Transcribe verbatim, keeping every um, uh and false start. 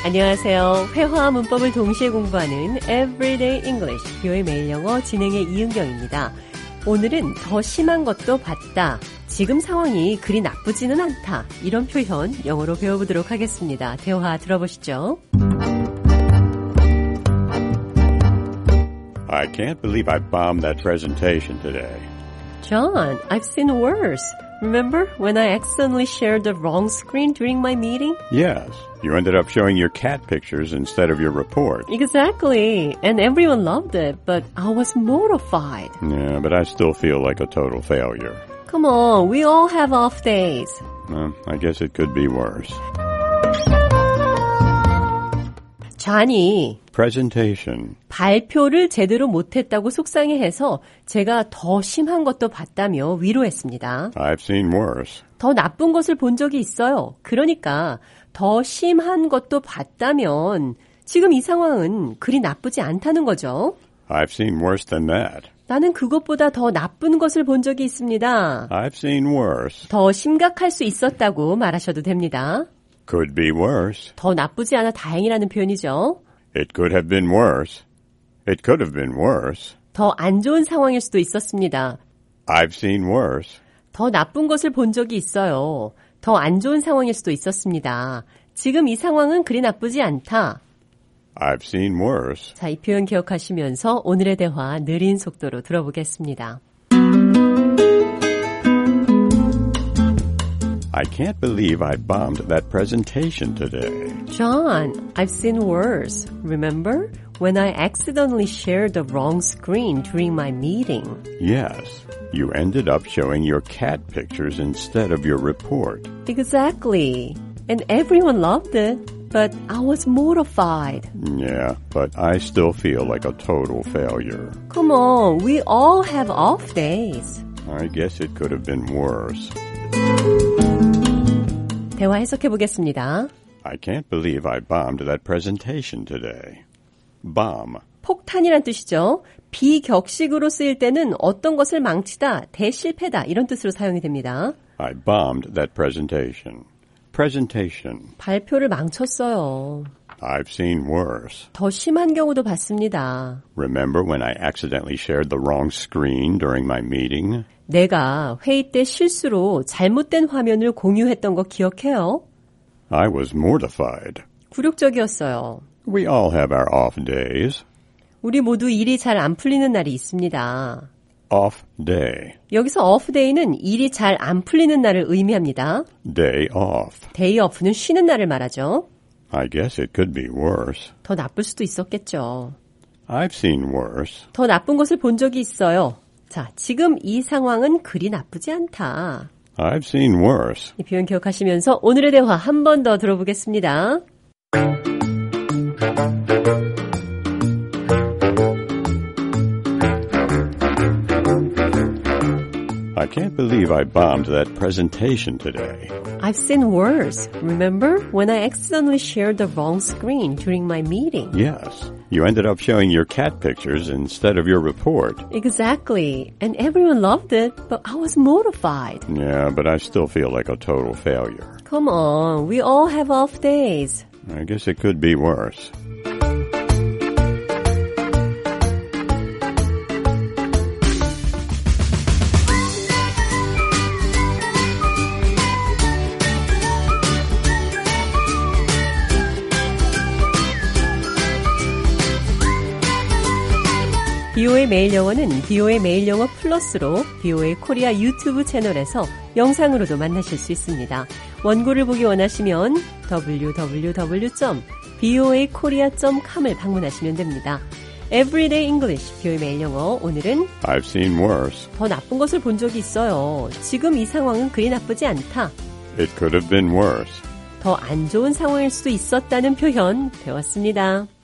안녕하세요. 회화와 문법을 동시에 공부하는 Everyday English, 비오의 매일 영어 진행의 이은경입니다. 오늘은 더 심한 것도 봤다. 지금 상황이 그리 나쁘지는 않다. 이런 표현 영어로 배워보도록 하겠습니다. 대화 들어보시죠. I can't believe I bombed that presentation today. John, I've seen worse. Remember when I accidentally shared the wrong screen during my meeting? Yes, you ended up showing your cat pictures instead of your report. Exactly. And everyone loved it, but I was mortified. Yeah, but I still feel like a total failure. Come on, we all have off days. Well, I guess it could be worse. Johnny. Presentation. 발표를 제대로 못했다고 속상해해서 제가 더 심한 것도 봤다며 위로했습니다. I've seen worse. 더 나쁜 것을 본 적이 있어요. 그러니까 더 심한 것도 봤다면 지금 이 상황은 그리 나쁘지 않다는 거죠. I've seen worse than that. 나는 그것보다 더 나쁜 것을 본 적이 있습니다. I've seen worse. 더 심각할 수 있었다고 말하셔도 됩니다. Could be worse. 더 나쁘지 않아 다행이라는 표현이죠. It could have been worse. It could have been worse. 더 안 좋은 상황일 수도 있었습니다. I've seen worse. 더 나쁜 것을 본 적이 있어요. 더 안 좋은 상황일 수도 있었습니다. 지금 이 상황은 그리 나쁘지 않다. I've seen worse. 자, 이 표현 기억하시면서 오늘의 대화 느린 속도로 들어보겠습니다. I can't believe I bombed that presentation today. John, I've seen worse. Remember when I accidentally shared the wrong screen during my meeting? Yes, you ended up showing your cat pictures instead of your report. Exactly. And everyone loved it, but I was mortified. Yeah, but I still feel like a total failure. Come on, we all have off days. I guess it could have been worse. 대화 해석해 보겠습니다. I can't believe I bombed that presentation today. Bomb. 폭탄이란 뜻이죠. 비격식으로 쓰일 때는 어떤 것을 망치다, 대실패다 이런 뜻으로 사용이 됩니다. I bombed that presentation. Presentation. 발표를 망쳤어요. I've seen worse. 더 심한 경우도 봤습니다. Remember when I accidentally shared the wrong screen during my meeting? 내가 회의 때 실수로 잘못된 화면을 공유했던 거 기억해요? I was mortified. 굴욕적이었어요. We all have our off days. 우리 모두 일이 잘 안 풀리는 날이 있습니다. Off day. 여기서 off day는 일이 잘 안 풀리는 날을 의미합니다. Day off. day off는 쉬는 날을 말하죠. I guess it could be worse. 더 나쁠 수도 있었겠죠. I've seen worse. 더 나쁜 것을 본 적이 있어요. 자, 지금 이 상황은 그리 나쁘지 않다. I've seen worse. 이 표현 기억하시면서 오늘의 대화 한 번 더 들어보겠습니다. I can't believe I bombed that presentation today. I've seen worse. Remember when I accidentally shared the wrong screen during my meeting? Yes, you ended up showing your cat pictures instead of your report. Exactly. And everyone loved it, but I was mortified. Yeah, but I still feel like a total failure. Come on, we all have off days. I guess it could be worse. 비오의 매일 영어는 비오의 매일 영어 플러스로 비오의 코리아 유튜브 채널에서 영상으로도 만나실 수 있습니다. 원고를 보기 원하시면 더블유 더블유 더블유 점 비오에이 코리아 점 컴을 방문하시면 됩니다. Everyday English, 비오의 매일 영어. 오늘은 I've seen worse. 더 나쁜 것을 본 적이 있어요. 지금 이 상황은 그리 나쁘지 않다. It could have been worse. 더 안 좋은 상황일 수도 있었다는 표현 배웠습니다.